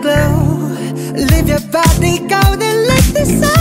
flow. Leave your body go, then let the sun